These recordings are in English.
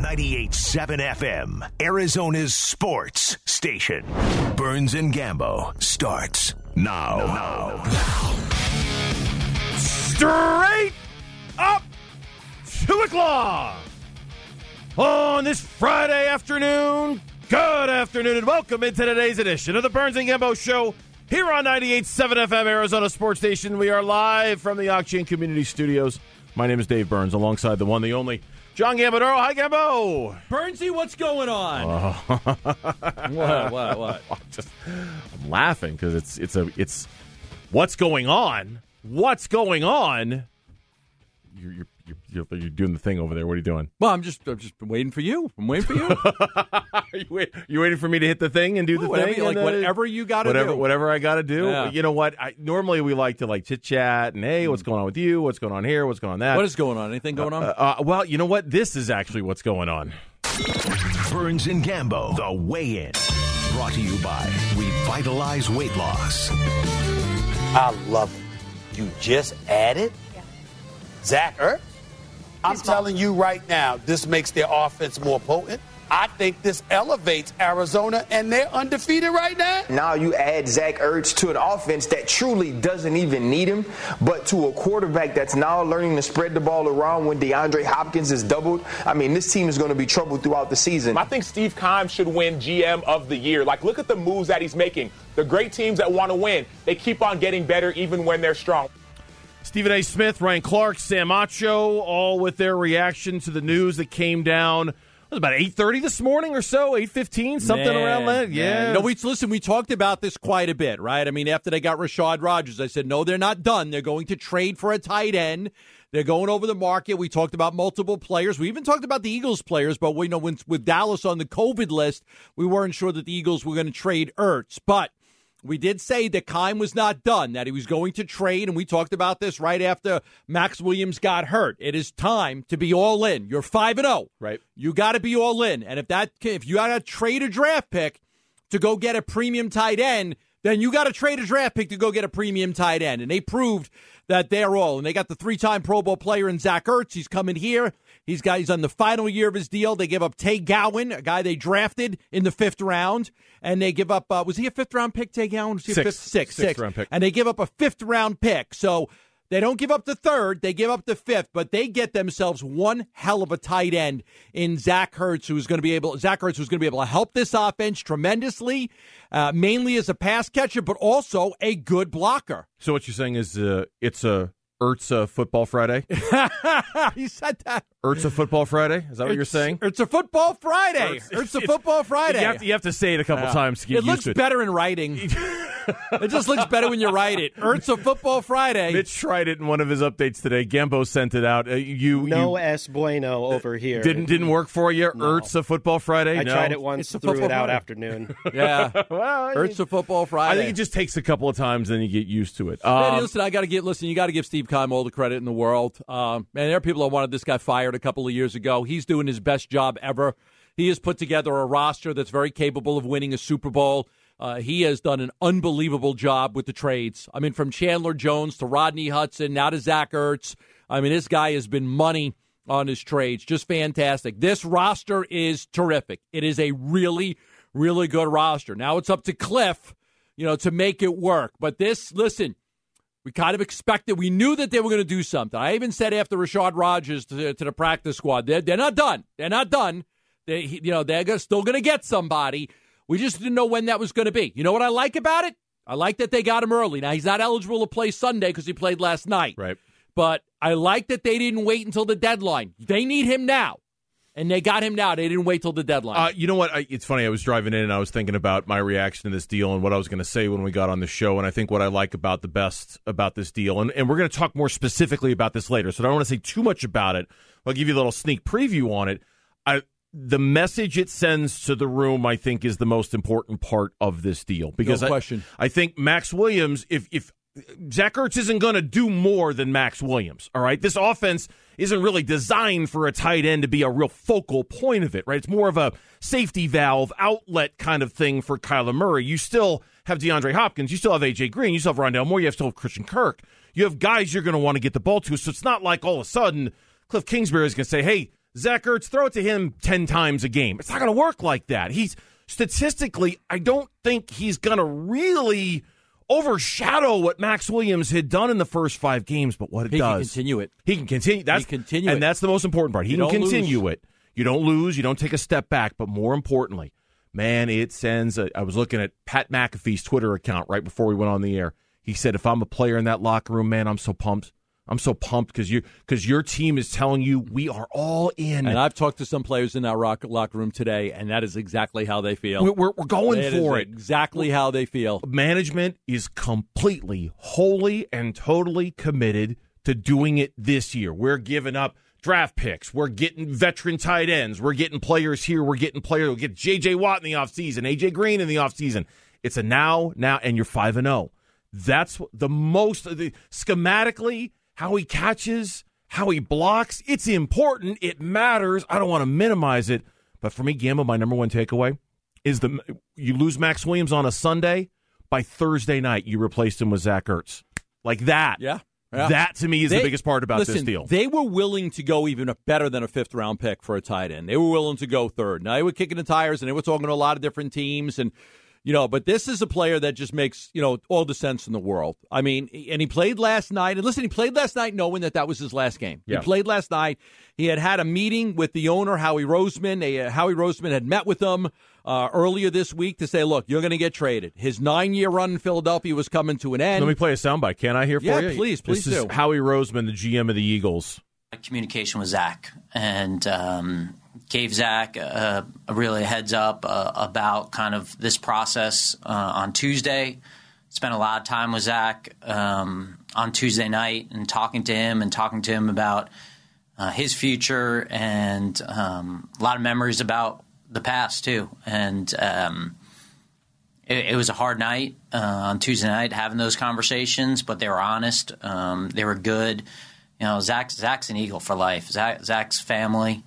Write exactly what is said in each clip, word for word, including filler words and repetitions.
ninety-eight point seven F M, Arizona's sports station. Burns and Gambo starts now. now. Straight up two o'clock on this Friday afternoon. Good afternoon and welcome into today's edition of the Burns and Gambo Show here on ninety-eight point seven F M, Arizona Sports Station. We are live from the Octane Community Studios. My name is Dave Burns, alongside the one, the only, John Gambadoro. Hi, Gambo. Burnsy, what's going on? Uh, what, what, what? I'm, just, I'm laughing because it's it's a it's what's going on. What's going on? You're, you're you're you're doing the thing over there. What are you doing? Well, I'm just I'm just waiting for you. I'm waiting for you. are you, wait, you waiting for me to hit the thing and do the whatever, thing? Like and, uh, whatever you got to whatever, do. Whatever I got to do. Yeah. You know what? I, normally we like to like chit chat and hey, what's going on with you? What's going on here? What's going on that? What is going on? Anything going on? Uh, uh, well, you know what? This is actually what's going on. Burns and Gambo, the weigh-in. Brought to you by Revitalize Weight Loss. I love it. You just added yeah. Zach Ertz? I'm telling you right now, this makes their offense more potent. I think this elevates Arizona, and they're undefeated right now. Now you add Zach Ertz to an offense that truly doesn't even need him, but to a quarterback that's now learning to spread the ball around when DeAndre Hopkins is doubled. I mean, this team is going to be troubled throughout the season. I think Steve Keim should win G M of the year. Like, look at the moves that he's making. The great teams that want to win, they keep on getting better even when they're strong. Stephen A. Smith, Ryan Clark, Sam Acho, all with their reaction to the news that came down. It was about eight thirty this morning or so, eight fifteen, something man, around that. Yeah. Man. No, we listen, we talked about this quite a bit, right? I mean, after they got Rashad Rodgers, I said, no, they're not done. They're going to trade for a tight end. They're going over the market. We talked about multiple players. We even talked about the Eagles players, but we know when, with Dallas on the COVID list, we weren't sure that the Eagles were going to trade Ertz. But we did say that Keim was not done, that he was going to trade, and we talked about this right after Max Williams got hurt. It is time to be all in. You're five and oh. Right. You got to be all in. And if that if you got to trade a draft pick to go get a premium tight end, then you got to trade a draft pick to go get a premium tight end. And they proved that they're all. And they got the three-time Pro Bowl player in Zach Ertz. He's coming here. He's got he's on the final year of his deal. They give up Tay Gowan, a guy they drafted in the fifth round, and they give up. Uh, was he a fifth round pick? Tay Gowan, was he six, a fifth, six, six, six round pick, and they give up a fifth round pick. So they don't give up the third, they give up the fifth, but they get themselves one hell of a tight end in Zach Ertz, who's going to be able. Zach Ertz, who's going to be able to help this offense tremendously, uh, mainly as a pass catcher, but also a good blocker. So what you're saying is uh, it's a Ertz a Football Friday? He said that. Ertz a Football Friday? Is that what It's, you're saying? It's a Football Friday. Ertz, It's a Football Friday. You have, to, you have to say it a couple Yeah. times to get It used looks to it. better in writing. It just looks better when you write it. Ertz a Football Friday. Mitch tried it in one of his updates today. Gambo sent it out. Uh, you No you, es bueno over here. Didn't didn't work for you? No. Ertz a Football Friday? I No? tried it once, It's a threw Football it out Friday. afternoon. Yeah. Well, Ertz a Football Friday. I think it just takes a couple of times, then you get used to it. Man, Um, listen, I got to get. Listen, you got to give Steve Keim all the credit in the world. Um, man, there are people that wanted this guy fired a couple of years ago. He's doing his best job ever. He has put together a roster that's very capable of winning a Super Bowl. Uh, he has done an unbelievable job with the trades. I mean, from Chandler Jones to Rodney Hudson, now to Zach Ertz. I mean, this guy has been money on his trades. Just fantastic. This roster is terrific. It is a really, really good roster. Now it's up to Cliff, you know, to make it work. But this, listen, we kind of expected. We knew that they were going to do something. I even said after Rashad Rodgers to, to the practice squad, they're, they're not done. They're not done. They, you know, they're still going to get somebody. We just didn't know when that was going to be. You know what I like about it? I like that they got him early. Now, he's not eligible to play Sunday because he played last night. Right. But I like that they didn't wait until the deadline. They need him now. And they got him now. They didn't wait till the deadline. Uh, you know what? I, it's funny. I was driving in and I was thinking about my reaction to this deal and what I was going to say when we got on the show. And I think what I like about the best about this deal, and, and we're going to talk more specifically about this later, so I don't want to say too much about it. I'll give you a little sneak preview on it. I, the message it sends to the room, I think, is the most important part of this deal. Because no question. I, I think Max Williams, if if Zach Ertz isn't going to do more than Max Williams, all right? This offense isn't really designed for a tight end to be a real focal point of it, right? It's more of a safety valve, outlet kind of thing for Kyler Murray. You still have DeAndre Hopkins. You still have A J Green. You still have Rondale Moore. You have still have Christian Kirk. You have guys you're going to want to get the ball to, so it's not like all of a sudden Cliff Kingsbury is going to say, hey, Zach Ertz, throw it to him ten times a game. It's not going to work like that. He's statistically, I don't think he's going to really overshadow what Max Williams had done in the first five games, but what it he does. He can continue it. He can continue. That's, he can continue and it. that's the most important part. He you can continue lose. it. You don't lose. You don't take a step back. But more importantly, man, it sends a, I was looking at Pat McAfee's Twitter account right before we went on the air. He said, if I'm a player in that locker room, man, I'm so pumped. I'm so pumped because you because your team is telling you we are all in. And I've talked to some players in that rock, locker room today, and that is exactly how they feel. We're, we're, we're going that for it. Exactly how they feel. Management is completely, wholly, and totally committed to doing it this year. We're giving up draft picks. We're getting veteran tight ends. We're getting players here. We're getting players. We'll get J J. Watt in the offseason, A J. Green in the offseason. It's a now, now, and you're five and oh. That's the most, the, schematically, how he catches, how he blocks, it's important. It matters. I don't want to minimize it. But for me, Gamble, my number one takeaway is the you lose Max Williams on a Sunday, by Thursday night you replaced him with Zach Ertz. Like that. Yeah. yeah. That, to me, is they, the biggest part about listen, this deal. They were willing to go even a better than a fifth-round pick for a tight end. They were willing to go third. Now, they were kicking the tires, and they were talking to a lot of different teams, and You know, but this is a player that just makes, you know, all the sense in the world. I mean, and he played last night. And listen, he played last night knowing that that was his last game. Yeah. He played last night. He had had a meeting with the owner, Howie Roseman. Uh, Howie Roseman had met with him uh, earlier this week to say, look, you're going to get traded. His nine-year run in Philadelphia was coming to an end. Let me play a soundbite. Can I hear for yeah, you? Yeah, please, please this do. Is Howie Roseman, the G M of the Eagles. Communication with Zach, and um, gave Zach a, a really heads up uh, about kind of this process uh, on Tuesday. Spent a lot of time with Zach um, on Tuesday night and talking to him and talking to him about uh, his future and um, a lot of memories about the past too. And um, it, it was a hard night uh, on Tuesday night having those conversations, but they were honest. Um, they were good. You know, Zach, Zach's an Eagle for life. Zach, Zach's family,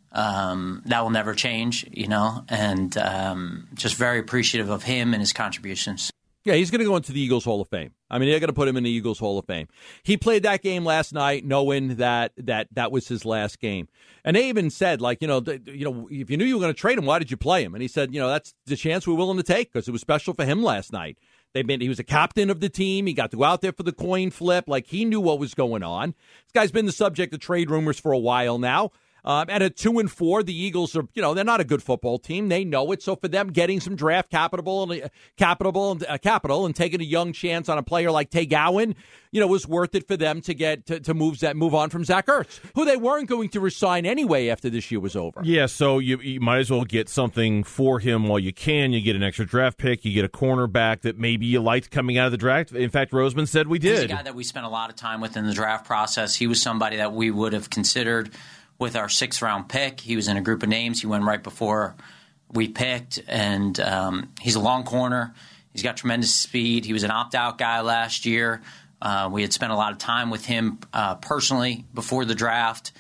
um, that will never change, you know, and um, just very appreciative of him and his contributions. Yeah, he's going to go into the Eagles Hall of Fame. I mean, they're going to put him in the Eagles Hall of Fame. He played that game last night knowing that that, that was his last game. And they even said, like, you know, th- you know, if you knew you were going to trade him, why did you play him? And he said, you know, that's the chance we're willing to take because it was special for him last night. They made, he was a captain of the team. He got to go out there for the coin flip. Like, he knew what was going on. This guy's been the subject of trade rumors for a while now. Um, and at two and four, the Eagles are, you know, they're not a good football team. They know it. So for them, getting some draft capital and uh, capital and uh, capital and taking a young chance on a player like Tay Gowan, you know, was worth it for them to get to, to move that move on from Zach Ertz, who they weren't going to resign anyway after this year was over. Yeah, so you, you might as well get something for him while you can. You get an extra draft pick. You get a cornerback that maybe you liked coming out of the draft. In fact, Roseman said we did. He's a guy that we spent a lot of time with in the draft process. He was somebody that we would have considered with our sixth round pick. He was in a group of names. He went right before we picked, and um, he's a long corner. He's got tremendous speed. He was an opt-out guy last year. Uh, we had spent a lot of time with him uh, personally before the draft.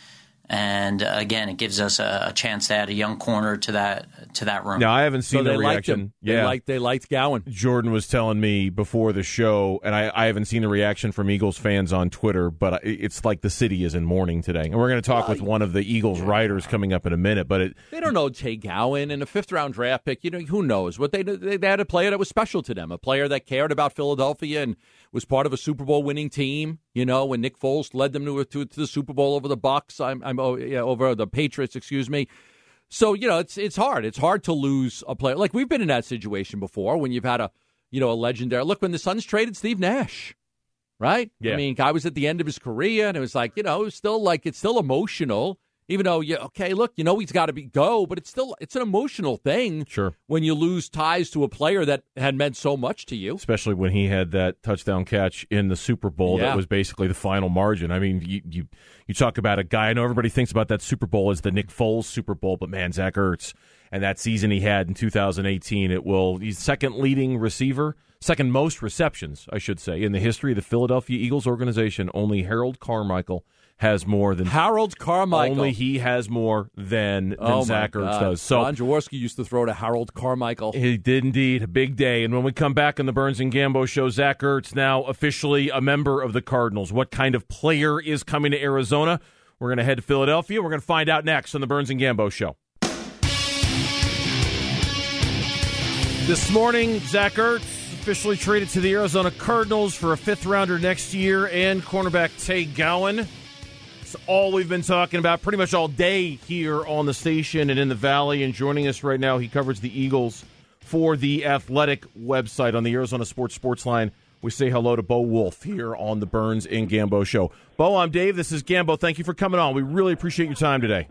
And uh, again, it gives us a, a chance to add a young corner to that to that room. Now, I haven't seen so the they reaction. Liked him. Yeah, they liked they liked Gowan. Jordan was telling me before the show, and I, I haven't seen the reaction from Eagles fans on Twitter, but it's like the city is in mourning today. And we're going to talk well, with one of the Eagles writers coming up in a minute. But it, they don't know Tay Gowan and a fifth round draft pick. You know, who knows what they they had a player that was special to them, a player that cared about Philadelphia and was part of a Super Bowl winning team. You know, when Nick Foles led them to, to, to the Super Bowl over the Bucs, I'm, I'm oh, yeah, over the Patriots, excuse me. So, you know, it's it's hard. It's hard to lose a player. Like, we've been in that situation before when you've had a, you know, a legendary. Look, when the Suns traded Steve Nash, right? Yeah. I mean, guy was at the end of his career, and it was like, you know, it was still like, it's still emotional. Even though, yeah, okay, look, you know he's got to be go, but it's still it's an emotional thing. Sure. When you lose ties to a player that had meant so much to you, especially when he had that touchdown catch in the Super Bowl, yeah. that was basically the final margin. I mean, you you you talk about a guy. I know everybody thinks about that Super Bowl as the Nick Foles Super Bowl, but man, Zach Ertz and that season he had in two thousand eighteen, it will he's second leading receiver, second most receptions, I should say, in the history of the Philadelphia Eagles organization. Only Harold Carmichael has more than Harold Carmichael. Only he has more than, than oh Zach Ertz does. So Ron Jaworski used to throw to Harold Carmichael. He did indeed. A big day. And when we come back on the Burns and Gambo show, Zach Ertz now officially a member of the Cardinals. What kind of player is coming to Arizona? We're going to head to Philadelphia. We're going to find out next on the Burns and Gambo Show. This morning, Zach Ertz officially traded to the Arizona Cardinals for a fifth-rounder next year and cornerback Tay Gowan. It's all we've been talking about pretty much all day here on the station and in the Valley. And joining us right now, he covers the Eagles for the Athletic website on the Arizona Sports Sports Line. We say hello to Bo Wolf here on the Burns and Gambo Show. Bo, I'm Dave. This is Gambo. Thank you for coming on. We really appreciate your time today.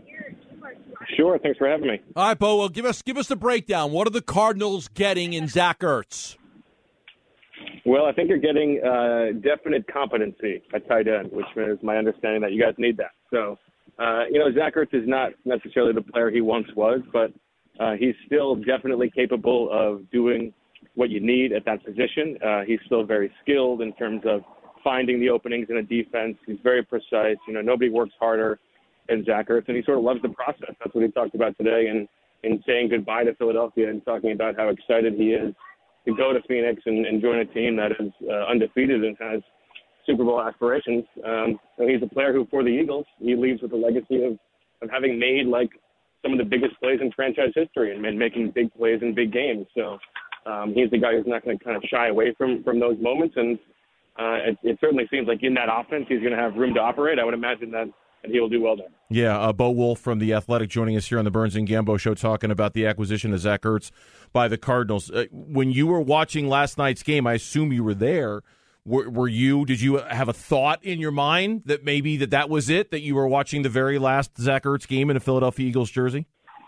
Sure. Thanks for having me. All right, Bo, well, give us give us the breakdown. What are the Cardinals getting in Zach Ertz? Well, I think you're getting uh, definite competency at tight end, which is my understanding that you guys need that. So, uh, you know, Zach Ertz is not necessarily the player he once was, but uh, he's still definitely capable of doing what you need at that position. Uh, he's still very skilled in terms of finding the openings in a defense. He's very precise. You know, nobody works harder than Zach Ertz, and he sort of loves the process. That's what he talked about today and in saying goodbye to Philadelphia and talking about how excited he is to go to Phoenix and, and join a team that is uh, undefeated and has Super Bowl aspirations. Um, so he's a player who, for the Eagles, he leaves with a legacy of, of having made, like, some of the biggest plays in franchise history and, and making big plays in big games. So um, he's the guy who's not going to kind of shy away from, from those moments. And uh, it, it certainly seems like in that offense he's going to have room to operate. I would imagine that and he will do well there. Yeah, uh, Bo Wolf from The Athletic joining us here on the Burns and Gambo Show talking about the acquisition of Zach Ertz by the Cardinals. Uh, when you were watching last night's game, I assume you were there. Were, were you, did you have a thought in your mind that maybe that that was it, that you were watching the very last Zach Ertz game in a Philadelphia Eagles jersey?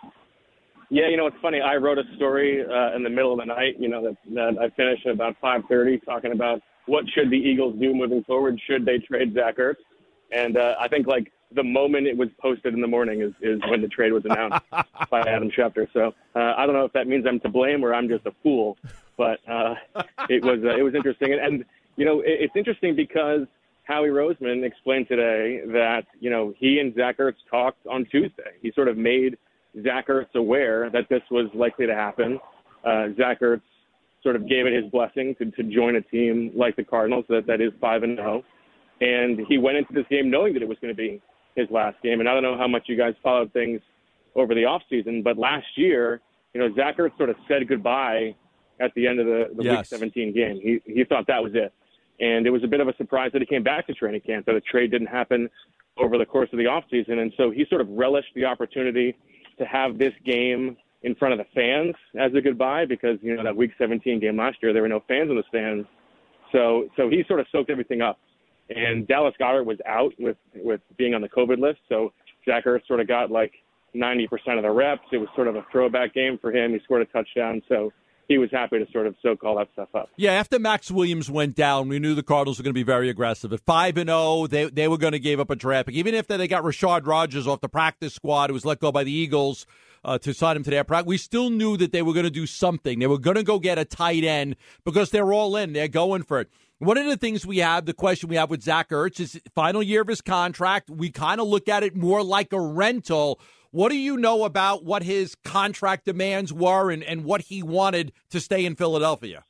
Yeah, you know, it's funny. I wrote a story uh, in the middle of the night, you know, that, that I finished at about five thirty talking about what should the Eagles do moving forward. Should they trade Zach Ertz? And uh, I think, like, the moment it was posted in the morning is, is when the trade was announced by Adam Schefter. So uh, I don't know if that means I'm to blame or I'm just a fool, but uh, it was uh, it was interesting. And, and you know, it, it's interesting because Howie Roseman explained today that, you know, he and Zach Ertz talked on Tuesday. He sort of made Zach Ertz aware that this was likely to happen. Uh, Zach Ertz sort of gave it his blessing to, to join a team like the Cardinals that, that is five and oh. And he went into this game knowing that it was going to be his last game. And I don't know how much you guys followed things over the offseason, but last year, you know, Zach Ertz sort of said goodbye at the end of the, the yes. Week seventeen game. He he thought that was it. And it was a bit of a surprise that he came back to training camp, that a trade didn't happen over the course of the offseason. And so he sort of relished the opportunity to have this game in front of the fans as a goodbye because, you know, that Week seventeen game last year, there were no fans in the stands. So so he sort of soaked everything up. And Dallas Goedert was out with, with being on the COVID list, so Zach Ertz sort of got like ninety percent of the reps. It was sort of a throwback game for him. He scored a touchdown, so he was happy to sort of soak all that stuff up. Yeah, after Max Williams went down, we knew the Cardinals were going to be very aggressive. At five and oh, they they were going to give up a draft pick. Even if they got Rashard Rodgers off the practice squad, who was let go by the Eagles uh, to sign him to their practice, we still knew that they were going to do something. They were going to go get a tight end because they're all in. They're going for it. One of the things we have, the question we have with Zach Ertz is final year of his contract. We kind of look at it more like a rental. What do you know about what his contract demands were and, and what he wanted to stay in Philadelphia?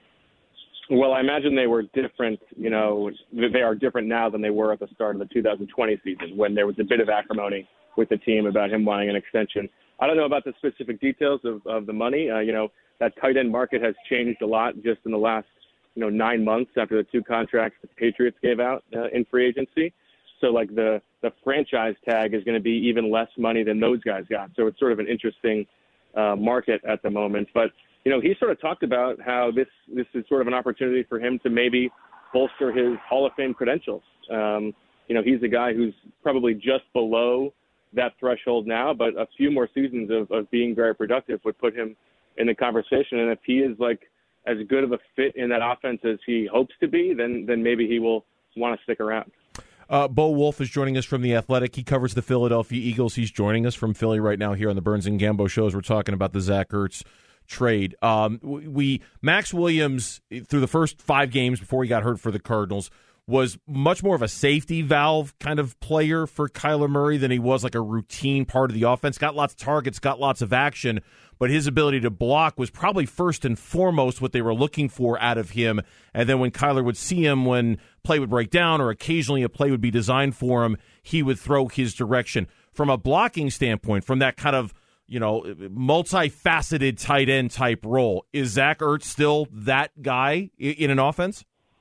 Well, I imagine they were different, you know, they are different now than they were at the start of the two thousand twenty season when there was a bit of acrimony with the team about him wanting an extension. I don't know about the specific details of, of the money. Uh, you know, that tight end market has changed a lot just in the last you know, nine months after the two contracts the Patriots gave out uh, in free agency. So, like, the, the franchise tag is going to be even less money than those guys got. So it's sort of an interesting uh, market at the moment. But, you know, he sort of talked about how this, this is sort of an opportunity for him to maybe bolster his Hall of Fame credentials. Um, you know, he's a guy who's probably just below that threshold now, but a few more seasons of, of being very productive would put him in the conversation. And if he is, like, as good of a fit in that offense as he hopes to be, then then maybe he will want to stick around. Uh, Bo Wolf is joining us from The Athletic. He covers the Philadelphia Eagles. He's joining us from Philly right now here on the Burns and Gambo shows. We're talking about the Zach Ertz trade. Um, we Max Williams, through the first five games before he got hurt for the Cardinals, was much more of a safety valve kind of player for Kyler Murray than he was like a routine part of the offense. Got lots of targets, got lots of action, but his ability to block was probably first and foremost what they were looking for out of him. And then when Kyler would see him, when play would break down or occasionally a play would be designed for him, he would throw his direction. From a blocking standpoint, from that kind of, you know, multifaceted tight end type role, is Zach Ertz still that guy in an offense?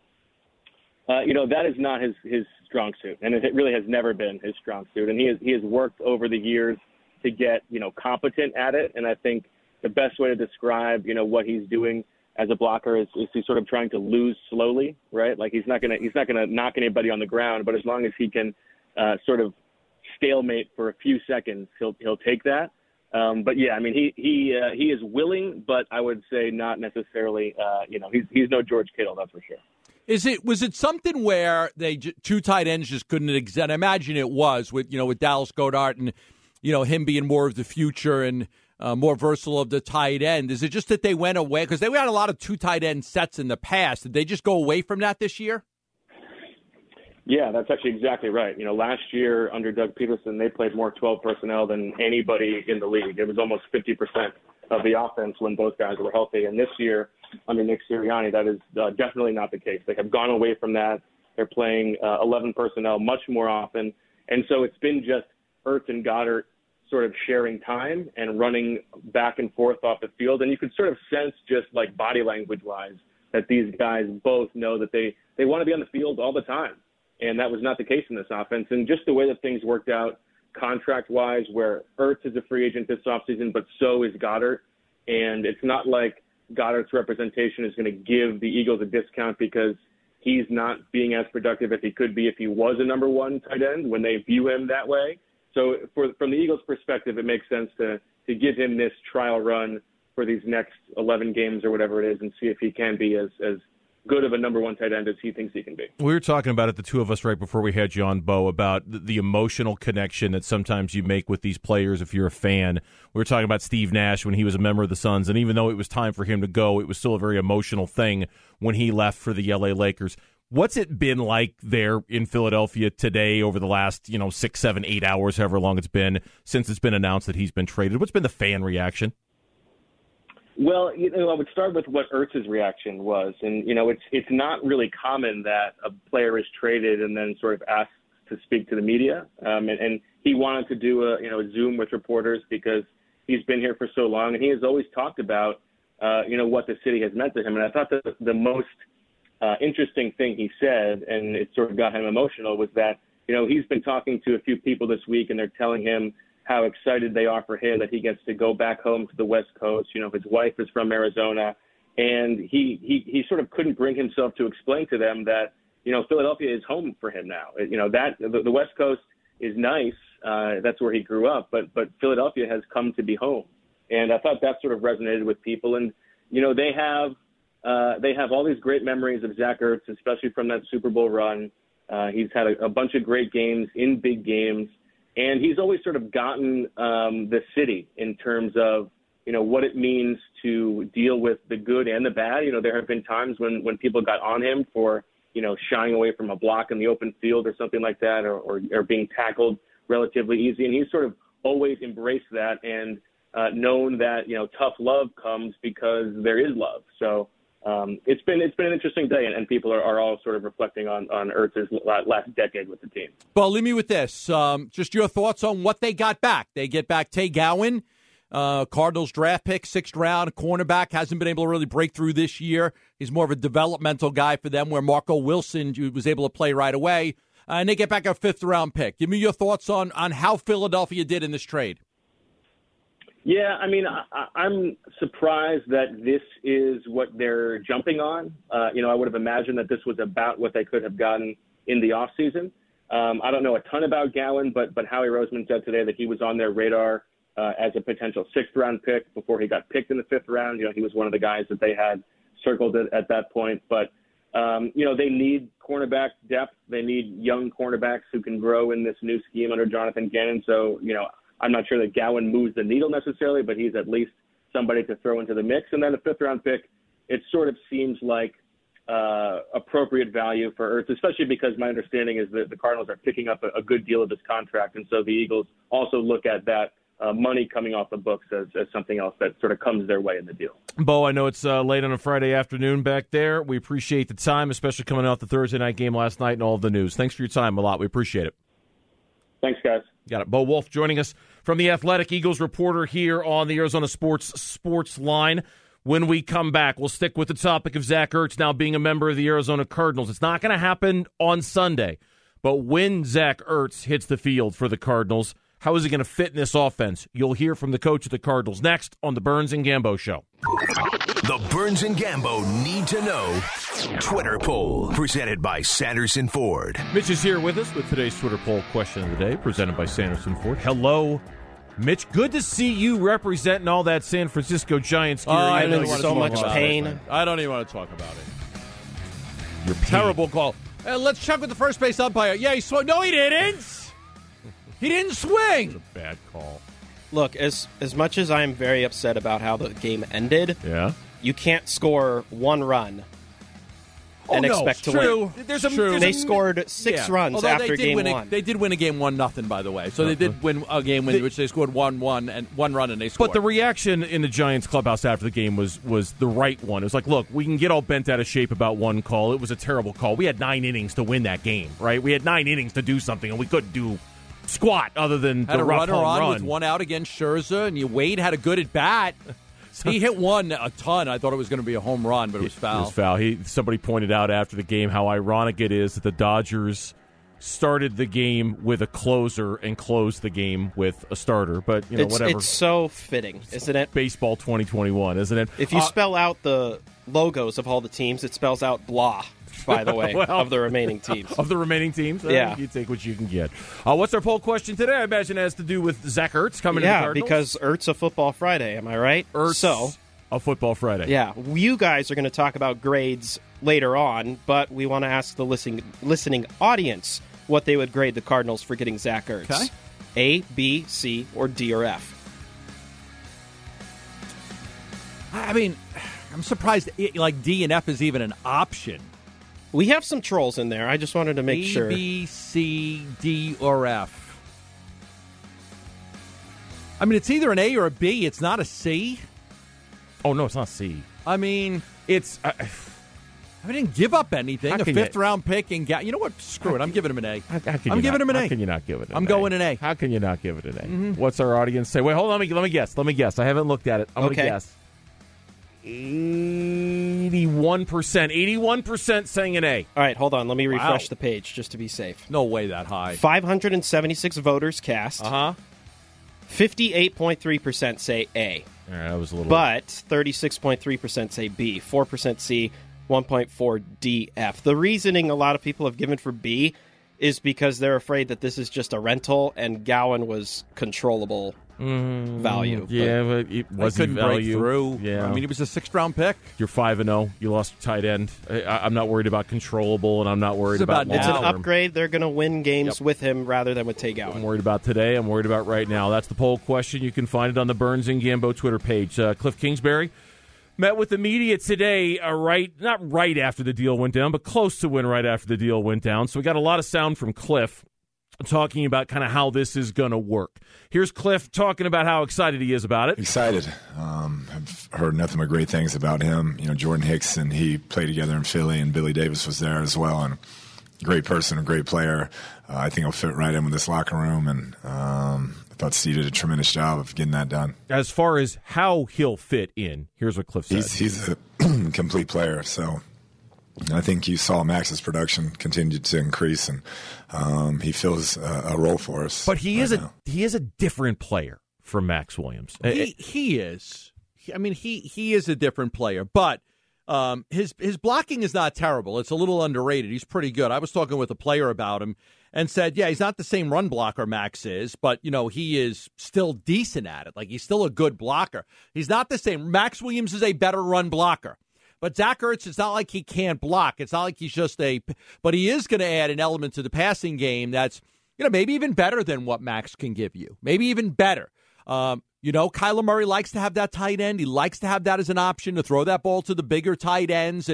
Uh, you know, that is not his, his strong suit, and it really has never been his strong suit. And he has he has worked over the years to get, you know, competent at it. And I think the best way to describe, you know, what he's doing as a blocker is, is he's sort of trying to lose slowly, right? Like he's not gonna he's not gonna knock anybody on the ground, but as long as he can uh, sort of stalemate for a few seconds, he'll he'll take that. Um, but yeah, I mean, he he uh, he is willing, but I would say not necessarily. Uh, you know, he's he's no George Kittle, that's for sure. Is it was it something where they two tight ends just couldn't exist? I imagine it was with you know with Dallas Goedert and you know him being more of the future and uh, more versatile of the tight end. Is it just that they went away because they had a lot of two tight end sets in the past? Did they just go away from that this year? Yeah, that's actually exactly right. You know, last year under Doug Peterson, they played more twelve personnel than anybody in the league. It was almost fifty percent of the offense when both guys were healthy. And this year, under Nick Sirianni, that is uh, definitely not the case. They have gone away from that. They're playing uh, eleven personnel much more often. And so it's been just Ertz and Goddard sort of sharing time and running back and forth off the field. And you could sort of sense just like body language-wise that these guys both know that they, they want to be on the field all the time. And that was not the case in this offense. And just the way that things worked out contract-wise, where Ertz is a free agent this offseason, but so is Goddard. And it's not like Goddard's representation is going to give the Eagles a discount because he's not being as productive as he could be if he was a number one tight end when they view him that way. So for, from the Eagles' perspective, it makes sense to, to give him this trial run for these next eleven games or whatever it is and see if he can be as, as good of a number one tight end as he thinks he can be. We were talking about it, the two of us, right before we had you on, Bo, about the, the emotional connection that sometimes you make with these players if you're a fan. We were talking about Steve Nash when he was a member of the Suns, and even though it was time for him to go, it was still a very emotional thing when he left for the L A Lakers. What's it been like there in Philadelphia today over the last, you know, six, seven, eight hours, however long it's been, since it's been announced that he's been traded? What's been the fan reaction? Well, you know, I would start with what Ertz's reaction was. And, you know, it's it's not really common that a player is traded and then sort of asked to speak to the media. Um, and, and he wanted to do a, you know, a Zoom with reporters because he's been here for so long. And he has always talked about, uh, you know, what the city has meant to him. And I thought that the most uh, interesting thing he said, and it sort of got him emotional, was that, you know, he's been talking to a few people this week and they're telling him how excited they are for him that he gets to go back home to the West Coast. You know, his wife is from Arizona, and he, he, he sort of couldn't bring himself to explain to them that, you know, Philadelphia is home for him now. You know, that the, the West Coast is nice. Uh, that's where he grew up, but, but Philadelphia has come to be home. And I thought that sort of resonated with people. And, you know, they have, uh, they have all these great memories of Zach Ertz, especially from that Super Bowl run. Uh, he's had a, a bunch of great games in big games. And he's always sort of gotten um, the city in terms of, you know, what it means to deal with the good and the bad. You know, there have been times when, when people got on him for, you know, shying away from a block in the open field or something like that, or, or, or being tackled relatively easy. And he's sort of always embraced that and uh, known that, you know, tough love comes because there is love. So um, it's been it's been an interesting day, and, and people are, are all sort of reflecting on, on Ertz's last decade with the team. Well, leave me with this. Um, just your thoughts on what they got back. They get back Tay Gowan, uh, Cardinals draft pick, sixth round, cornerback, hasn't been able to really break through this year. He's more of a developmental guy for them, where Marco Wilson was able to play right away. Uh, and they get back a fifth round pick. Give me your thoughts on, on how Philadelphia did in this trade. Yeah, I mean, I, I'm surprised that this is what they're jumping on. Uh, you know, I would have imagined that this was about what they could have gotten in the offseason. Um, I don't know a ton about Gowan, but but Howie Roseman said today that he was on their radar uh, as a potential sixth-round pick before he got picked in the fifth round. You know, he was one of the guys that they had circled at, at that point. But, um, you know, they need cornerback depth. They need young cornerbacks who can grow in this new scheme under Jonathan Gannon. So, you know, I'm not sure that Gowan moves the needle necessarily, but he's at least somebody to throw into the mix. And then the fifth round pick, it sort of seems like uh, appropriate value for Ertz, especially because my understanding is that the Cardinals are picking up a, a good deal of this contract, and so the Eagles also look at that uh, money coming off the books as, as something else that sort of comes their way in the deal. Bo, I know it's uh, late on a Friday afternoon back there. We appreciate the time, especially coming out the Thursday night game last night and all of the news. Thanks for your time a lot. We appreciate it. Thanks, guys. Got it. Bo Wolf joining us from the Athletic, Eagles reporter here on the Arizona Sports Sports Line. When we come back, we'll stick with the topic of Zach Ertz now being a member of the Arizona Cardinals. It's not going to happen on Sunday, but when Zach Ertz hits the field for the Cardinals, how is he going to fit in this offense? You'll hear from the coach of the Cardinals next on the Burns and Gambo Show. The Burns and Gambo Need to Know Twitter poll, presented by Sanderson Ford. Mitch is here with us with today's Twitter poll question of the day, presented by Sanderson Ford. Hello, Mitch. Good to see you representing all that San Francisco Giants gear. Oh, I know don't you want so to much talk about pain. It. I don't even want to talk about it. Your Terrible call. Uh, let's check with the first base umpire. Yeah, he swung. No, he didn't. He didn't swing. It's a bad call. Look, as as much as I'm very upset about how the game ended, yeah, you can't score one run oh, and no, expect to true. win. There's a, true. There's they a, scored six yeah. runs Although after they did game win one. A, they did win a game one nothing, by the way. So uh-huh. they did win a game in the, which they scored one one and one run and they scored. But the reaction in the Giants clubhouse after the game was was the right one. It was like, look, we can get all bent out of shape about one call. It was a terrible call. We had nine innings to win that game, right? We had nine innings to do something, and we couldn't do squat other than had the a rough runner home on run. with one out against Scherzer, and you Wade had a good at bat. He hit one a ton. I thought it was going to be a home run, but it was foul. It was foul. He somebody pointed out after the game how ironic it is that the Dodgers started the game with a closer and closed the game with a starter. But you know, it's, whatever. It's so fitting, isn't it? Baseball twenty twenty-one, isn't it? If you uh, spell out the logos of all the teams, it spells out blah. By the way, well, of the remaining teams. Of the remaining teams? Yeah. Uh, you take what you can get. Uh, what's our poll question today? I imagine it has to do with Zach Ertz coming yeah, to the Cardinals. because Ertz a Football Friday, am I right? Ertz so, a Football Friday. Yeah, you guys are going to talk about grades later on, but we want to ask the listening, listening audience what they would grade the Cardinals for getting Zach Ertz. Okay. A, B, C, or D or F? I mean, I'm surprised it, like D and F is even an option. We have some trolls in there. I just wanted to make A, sure. B, C, D, or F. I mean, it's either an A or a B. It's not a C. Oh, no, it's not C. I mean, it's... Uh, I didn't give up anything. How A can fifth you- round pick and ga- you know what? Screw it. I'm giving him an A. How, how can I'm you giving not, him an how A. can you not give it an I'm A? going an A. How can you not give it an A? Mm-hmm. What's our audience say? Wait, hold on. Let me, let me guess. Let me guess. I haven't looked at it. I'm going to Okay. guess. eighty-one percent. eighty-one percent saying an A. All right, hold on. Let me refresh Wow. the page just to be safe. No way that high. five hundred seventy-six voters cast. Uh-huh. fifty-eight point three percent say A. All right, that was a little... But thirty-six point three percent say B, four percent C, one point four D, F. The reasoning a lot of people have given for B is because they're afraid that this is just a rental and Gowan was controllable Mm, value. Yeah, but it I wasn't couldn't break value. through. Yeah. I mean, he was a sixth round pick. You're five and oh. You lost your tight end. I, I'm not worried about controllable, and I'm not worried It's about, about It's an now. long-term. upgrade. They're going to win games Yep. with him rather than with Tay I'm Gowan. worried about today. I'm worried about right now. That's the poll question. You can find it on the Burns and Gambo Twitter page. Uh, Cliff Kingsbury met with the media today, uh, right not right after the deal went down, but close to when right after the deal went down. So we got a lot of sound from Cliff talking about kind of how this is going to work. Here's Cliff talking about how excited he is about it. Excited. Um, I've heard nothing but great things about him. You know, Jordan Hicks and he played together in Philly, and Billy Davis was there as well. And great person, a great player. Uh, I think he'll fit right in with this locker room. And um, I thought Steve did a tremendous job of getting that done. As far as how he'll fit in, here's what Cliff said. He's, he's a complete player. So I think you saw Max's production continue to increase, and um, he fills a, a role for us. But he right is a now. he is a different player from Max Williams. He, he is. I mean, he, he is a different player, but um, his his blocking is not terrible. It's a little underrated. He's pretty good. I was talking with a player about him and said, yeah, he's not the same run blocker Max is, but, you know, he is still decent at it. Like, he's still a good blocker. He's not the same. Max Williams is a better run blocker. But Zach Ertz, it's not like he can't block. It's not like he's just a – but he is going to add an element to the passing game that's, you know, maybe even better than what Max can give you. Maybe even better. Um, you know, Kyler Murray likes to have that tight end. He likes to have that as an option to throw that ball to the bigger tight ends. And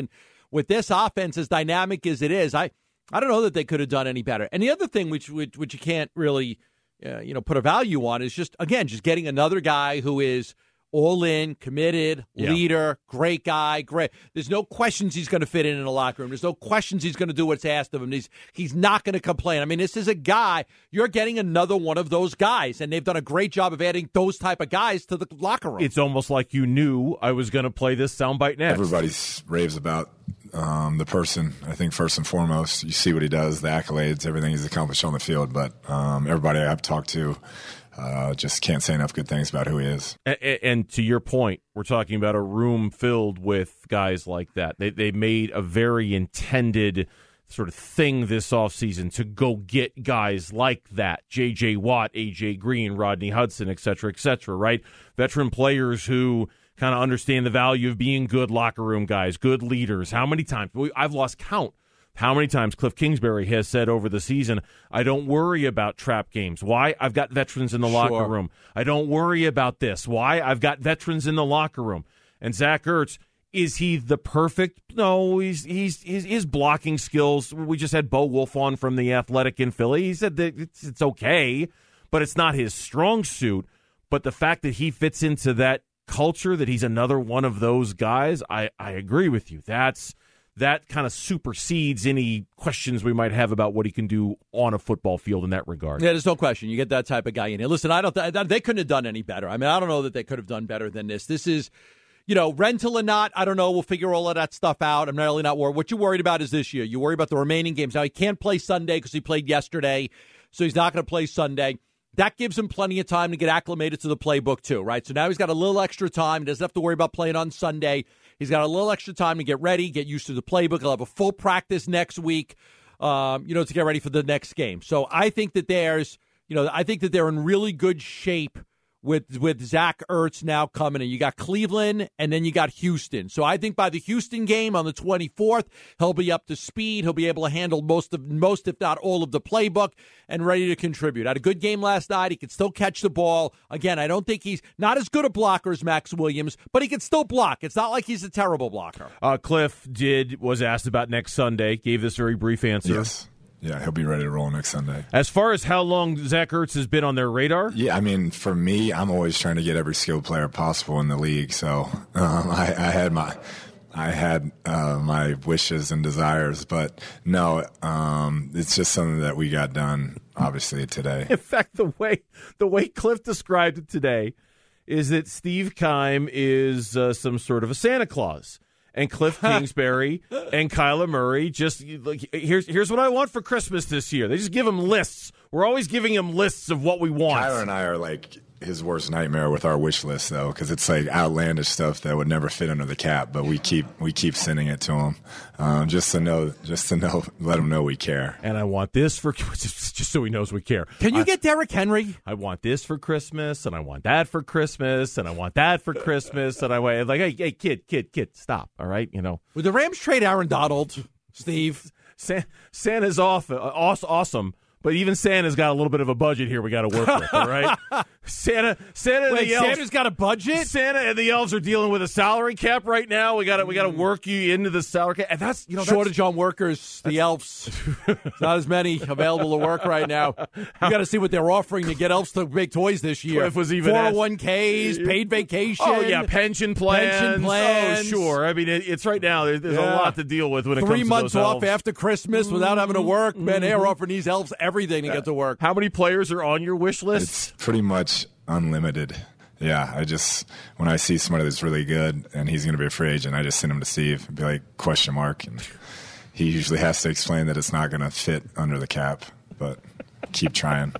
with this offense as dynamic as it is, I, I don't know that they could have done any better. And the other thing which which, which you can't really uh, you know put a value on is just, again, just getting another guy who is all in, committed, yeah. leader, great guy, great. There's no questions he's going to fit in in the locker room. There's no questions he's going to do what's asked of him. He's he's not going to complain. I mean, this is a guy, you're getting another one of those guys, and they've done a great job of adding those type of guys to the locker room. It's almost like you knew I was going to play this soundbite next. Everybody raves about um, the person. I think first and foremost, you see what he does, the accolades, everything he's accomplished on the field. But um, everybody I've talked to, Uh, just can't say enough good things about who he is. And, and to your point, we're talking about a room filled with guys like that. They they made a very intended sort of thing this offseason to go get guys like that. J J. Watt, A J. Green, Rodney Hudson, et cetera, et cetera, right? Veteran players who kind of understand the value of being good locker room guys, good leaders. How many times? I've lost count. How many times Cliff Kingsbury has said over the season, I don't worry about trap games. Why? I've got veterans in the Sure. locker room. I don't worry about this. Why? I've got veterans in the locker room. And Zach Ertz, is he the perfect? No, he's he's his, his blocking skills. We just had Bo Wolf on from The Athletic in Philly. He said that it's, it's okay, but it's not his strong suit. But the fact that he fits into that culture, that he's another one of those guys, I, I agree with you. That's That kind of supersedes any questions we might have about what he can do on a football field in that regard. Yeah, there's no question. You get that type of guy in here. Listen, I don't. Th- they couldn't have done any better. I mean, I don't know that they could have done better than this. This is, you know, rental or not, I don't know. We'll figure all of that stuff out. I'm really not worried. What you're worried about is this year. You worry about the remaining games. Now, he can't play Sunday because he played yesterday, so he's not going to play Sunday. That gives him plenty of time to get acclimated to the playbook, too, right? So now he's got a little extra time. He doesn't have to worry about playing on Sunday. He's got a little extra time to get ready, get used to the playbook. He'll have a full practice next week, um, you know, to get ready for the next game. So I think that there's, you know, I think that they're in really good shape with with Zach Ertz now coming in. You got Cleveland, and then you got Houston. So I think by the Houston game on the twenty-fourth, he'll be up to speed. He'll be able to handle most of most, if not all, of the playbook and ready to contribute. Had a good game last night. He can still catch the ball. Again, I don't think he's not as good a blocker as Max Williams, but he can still block. It's not like he's a terrible blocker. Uh, Cliff did was asked about next Sunday. Gave this very brief answer. Yes. Yeah, he'll be ready to roll next Sunday. As far as how long Zach Ertz has been on their radar? Yeah, I mean, for me, I'm always trying to get every skilled player possible in the league. So um, I, I had my I had uh, my wishes and desires, but no, um, it's just something that we got done, obviously, today. In fact, the way the way Cliff described it today is that Steve Keim is uh, some sort of a Santa Claus. And Cliff Kingsbury and Kyler Murray just like here's here's what I want for Christmas this year. They just give him lists. We're always giving him lists of what we want. Kyler and I are like his worst nightmare with our wish list, though, because it's like outlandish stuff that would never fit under the cap. But we keep we keep sending it to him, um, just to know, just to know, let him know we care. And I want this for just, just so he knows we care. Can you I, get Derrick Henry? I want this for Christmas, and I want that for Christmas, and I want that for Christmas, and I want like, hey, hey, kid, kid, kid, stop, all right, you know. Would the Rams trade Aaron Donald, Steve? San, Santa's off, uh, awesome. But even Santa's got a little bit of a budget here we got to work with, all right? Santa, Santa, and Wait, the elves, Santa's got a budget? Santa and the elves are dealing with a salary cap right now. We got to we got to work you into the salary cap, and that's you know shortage on workers. The elves, not as many available to work right now. You got to see what they're offering to get elves to make toys this year. Cliff was even four oh one k's, paid vacation. Oh yeah, pension plans. Pension plans. Oh sure. I mean, it, it's right now. There's, there's Yeah. a lot to deal with when it Three comes to months those off elves. after Christmas without having to work. Man, they're offering these elves everything to get to work. How many players are on your wish list? It's pretty much unlimited. Yeah, I just when I see somebody that's really good and he's going to be a free agent, I just send him to Steve and be like question mark, and he usually has to explain that it's not going to fit under the cap, but keep trying.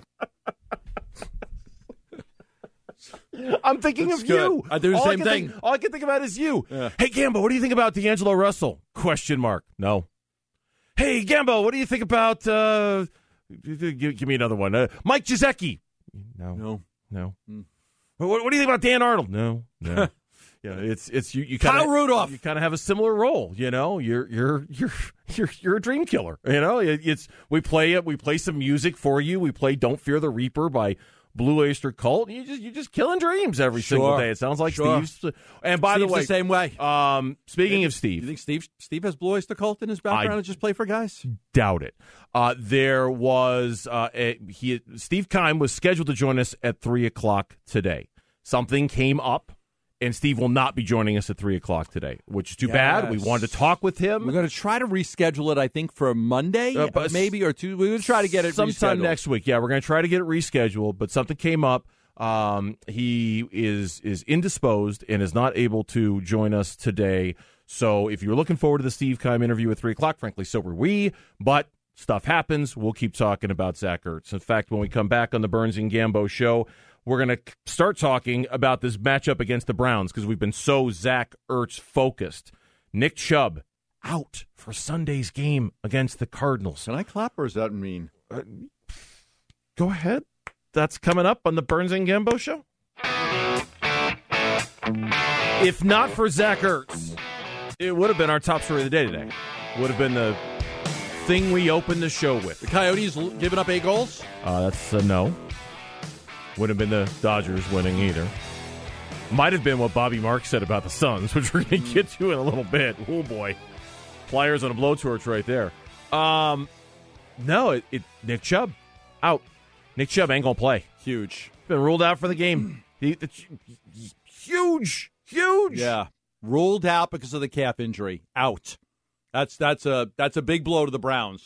I'm thinking That's of good. you. I do the all same I thing. Think, all I can think about is you. Yeah. Hey, Gambo, what do you think about D'Angelo Russell? Question mark. No. Hey, Gambo, what do you think about? Uh, give, give me another one. Uh, Mike Gesicki. No. No. No. Mm. What, what do you think about Dan Arnold? No. No. Yeah, it's it's you. you kinda, Kyle Rudolph. You kind of have a similar role. You know, you're you're you're you're you're a dream killer. You know, it, it's we play it. We play some music for you. We play "Don't Fear the Reaper" by Blue Oyster Cult. You just you're just killing dreams every Sure. single day. It sounds like Sure. Steve's. And by Steve's the way, the same way. Um, speaking of Steve, You think Steve Steve has Blue Oyster Cult in his background I- and just play for guys? doubt it. Uh, there was uh, a, he Steve Keim was scheduled to join us at three o'clock today. Something came up, and Steve will not be joining us at three o'clock today, which is too bad. We Yes. wanted to talk with him. We're going to try to reschedule it, I think, for Monday, Uh, but- maybe, or two. We're going to try to get it sometime rescheduled. next week. Yeah, we're going to try to get it rescheduled, but something came up. Um, he is is indisposed and is not able to join us today. So if you're looking forward to the Steve Keim interview at three o'clock, frankly, so were we. But stuff happens. We'll keep talking about Zach Ertz. In fact, when we come back on the Burns and Gambo show, we're going to start talking about this matchup against the Browns because we've been so Zach Ertz focused. Nick Chubb out for Sunday's game against the Cardinals. Can I clap, or does that mean? Uh, go ahead. That's coming up on the Burns and Gambo show. If not for Zach Ertz, it would have been our top story of the day today. Would have been the thing we opened the show with. The Coyotes l- giving up eight goals? Uh, that's a no. Wouldn't have been the Dodgers winning either. Might have been what Bobby Marks said about the Suns, which we're going to get to in a little bit. Oh, boy. Pliers on a blowtorch right there. Um, no, it, it Nick Chubb, out. Nick Chubb ain't going to play. Huge. Been ruled out for the game. He, it's huge, huge. Yeah. Ruled out because of the calf injury. Out. That's that's a that's a big blow to the Browns.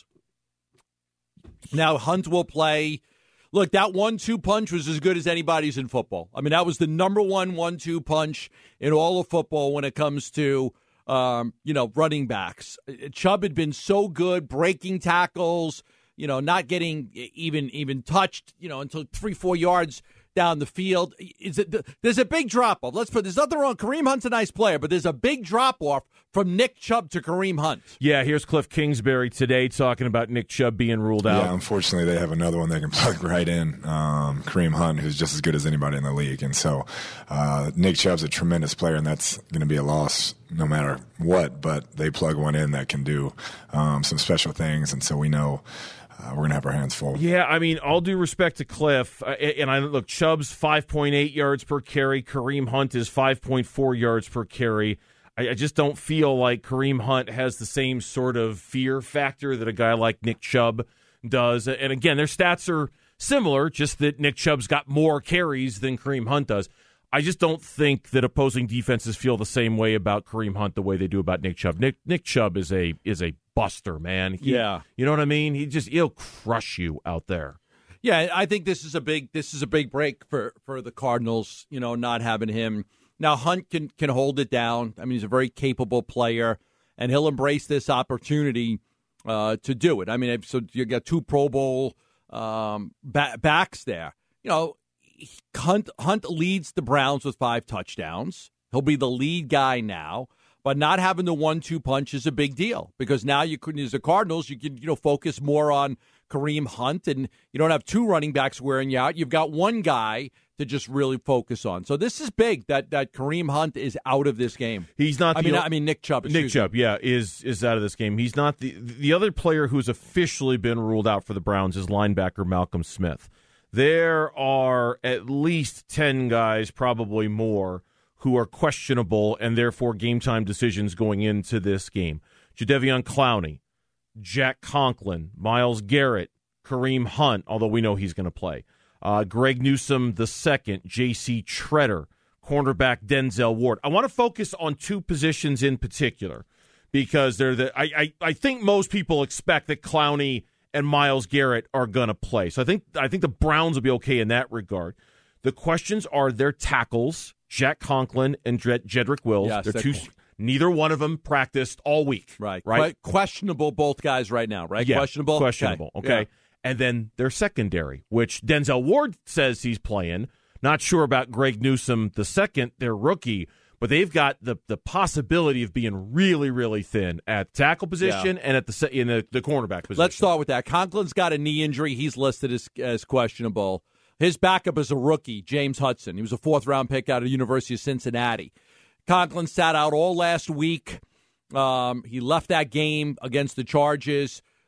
Now Hunt will play. Look, that one two punch was as good as anybody's in football. I mean, that was the number one one two punch in all of football when it comes to um, you know, running backs. Chubb had been so good, breaking tackles, you know, not getting even even touched, you know, until three, four yards down the field. Is it? There's a big drop off. Let's put. There's nothing wrong. Kareem Hunt's a nice player, but there's a big drop off from Nick Chubb to Kareem Hunt. Yeah, here's Cliff Kingsbury today talking about Nick Chubb being ruled out. Yeah, unfortunately, they have another one they can plug right in, um, Kareem Hunt, who's just as good as anybody in the league. And so uh, Nick Chubb's a tremendous player, and that's going to be a loss no matter what. But they plug one in that can do um, some special things, and so we know Uh, we're going to have our hands full. Yeah, I mean, all due respect to Cliff, uh, and I look, Chubb's five point eight yards per carry. Kareem Hunt is five point four yards per carry. I, I just don't feel like Kareem Hunt has the same sort of fear factor that a guy like Nick Chubb does. And again, their stats are similar, just that Nick Chubb's got more carries than Kareem Hunt does. I just don't think that opposing defenses feel the same way about Kareem Hunt the way they do about Nick Chubb. Nick Nick Chubb is a is a buster, man. He, Yeah. You know what I mean? He just he'll crush you out there. Yeah, I think this is a big this is a big break for, for the Cardinals, you know, not having him. Now Hunt can can hold it down. I mean, he's a very capable player, and he'll embrace this opportunity uh, to do it. I mean, so you got two Pro Bowl um, ba- backs there. You know, Hunt Hunt leads the Browns with five touchdowns. He'll be the lead guy now. But not having the one two punch is a big deal because now you can, as the Cardinals, you can you know focus more on Kareem Hunt, and you don't have two running backs wearing you out. You've got one guy to just really focus on. So this is big that that Kareem Hunt is out of this game. He's not. I the mean, o- I mean Nick Chubb. Nick excuse me. Chubb, yeah, is is out of this game. He's not the the other player who's officially been ruled out for the Browns is linebacker Malcolm Smith. There are at least ten guys, probably more, who are questionable and therefore game-time decisions going into this game. Jadeveon Clowney, Jack Conklin, Myles Garrett, Kareem Hunt, although we know he's going to play, uh, Greg Newsome the second, J C Treader, cornerback Denzel Ward. I want to focus on two positions in particular because they're the. I, I, I think most people expect that Clowney and Myles Garrett are going to play. So I think I think the Browns will be okay in that regard. The questions are their tackles, Jack Conklin and Dred- Jedrick Wills. Yes, They're they're two. cool. Neither one of them practiced all week. Right, Right. Que- questionable, both guys right now. Right, Yeah, questionable, Questionable. Okay. Yeah. And then their secondary, which Denzel Ward says he's playing. Not sure about Greg Newsome the second, their rookie, but they've got the the possibility of being really, really thin at tackle position Yeah. and at the se- in the, the cornerback position. Let's start with that. Conklin's got a knee injury. He's listed as as questionable. His backup is a rookie, James Hudson. He was a fourth-round pick out of the University of Cincinnati. Conklin sat out all last week. Um, he left that game against the Chargers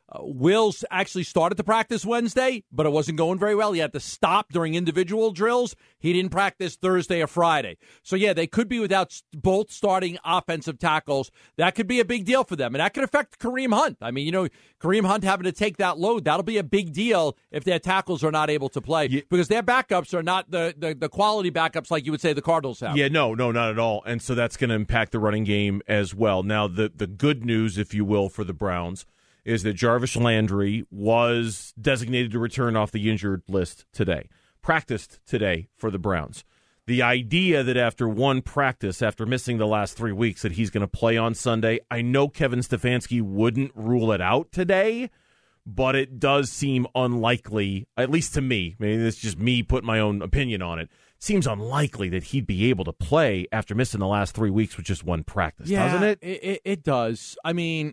Uh, Wills actually started to practice Wednesday, but it wasn't going very well. He had to stop during individual drills. He didn't practice Thursday or Friday. So, yeah, they could be without both starting offensive tackles. That could be a big deal for them, and that could affect Kareem Hunt. I mean, you know, Kareem Hunt having to take that load, that'll be a big deal if their tackles are not able to play yeah. because their backups are not the, the, the quality backups like you would say the Cardinals have. Yeah, no, no, not at all. And so that's going to impact the running game as well. Now, the, the good news, if you will, for the Browns is that Jarvis Landry was designated to return off the injured list today, practiced today for the Browns. The idea that after one practice, after missing the last three weeks, that he's going to play on Sunday, I know Kevin Stefanski wouldn't rule it out today, but it does seem unlikely, at least to me. I mean, it's just me putting my own opinion on it. Seems unlikely that he'd be able to play after missing the last three weeks with just one practice, yeah, doesn't it? it? It, it does. I mean...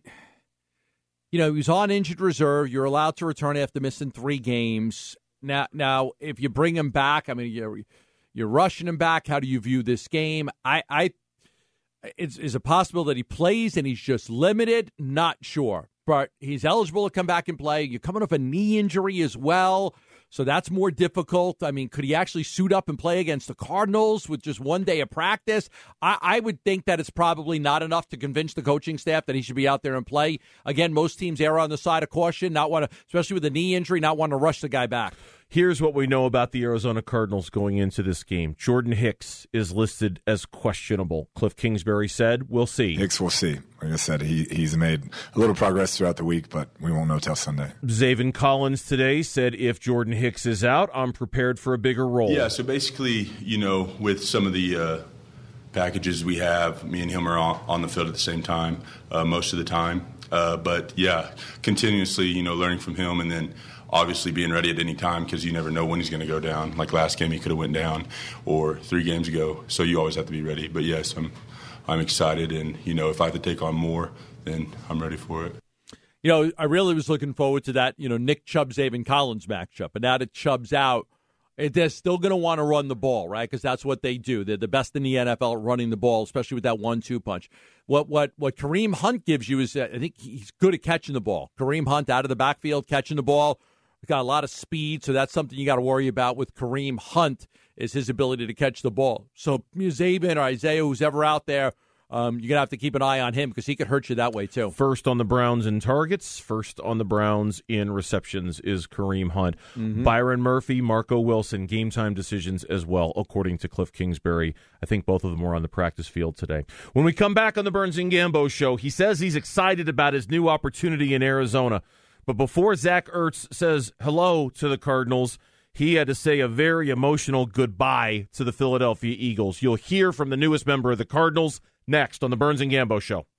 You know, he was on injured reserve. You're allowed to return after missing three games. Now, now, if you bring him back, I mean, you're, you're rushing him back. How do you view this game? I, I, it's, is it possible that he plays and he's just limited? Not sure. But he's eligible to come back and play. You're coming off a knee injury as well, so that's more difficult. I mean, could he actually suit up and play against the Cardinals with just one day of practice? I, I would think that it's probably not enough to convince the coaching staff that he should be out there and play. Again, most teams err on the side of caution, not want to, especially with a knee injury, not want to rush the guy back. Here's what we know about the Arizona Cardinals going into this game. Jordan Hicks is listed as questionable. Cliff Kingsbury said, we'll see. Hicks will see. Like I said, he he's made a little progress throughout the week, but we won't know till Sunday. Zaven Collins today said, if Jordan Hicks is out, I'm prepared for a bigger role. Yeah, so basically, you know, with some of the uh, packages we have, me and him are on, on the field at the same time uh, most of the time. Uh, but, yeah, continuously, you know, learning from him and then obviously being ready at any time because you never know when he's going to go down. Like last game he could have went down or three games ago. So you always have to be ready. But, yes, I'm I'm excited. And, you know, if I have to take on more, then I'm ready for it. You know, I really was looking forward to that, you know, Nick Chubb, Zaven Collins matchup. But now that Chubb's out, they're still going to want to run the ball, right? Because that's what they do. They're the best in the N F L at running the ball, especially with that one two punch. What what what Kareem Hunt gives you is, uh, I think he's good at catching the ball. Kareem Hunt out of the backfield, catching the ball. He's got a lot of speed, so that's something you got to worry about with Kareem Hunt is his ability to catch the ball. So Zaven or Isaiah, who's ever out there, Um, you're going to have to keep an eye on him because he could hurt you that way, too. First on the Browns in targets, first on the Browns in receptions is Kareem Hunt. Mm-hmm. Byron Murphy, Marco Wilson, game-time decisions as well, according to Cliff Kingsbury. I think both of them were on the practice field today. When we come back on the Burns and Gambo show, he says he's excited about his new opportunity in Arizona. But before Zach Ertz says hello to the Cardinals, he had to say a very emotional goodbye to the Philadelphia Eagles. You'll hear from the newest member of the Cardinals next on the Burns and Gambo Show.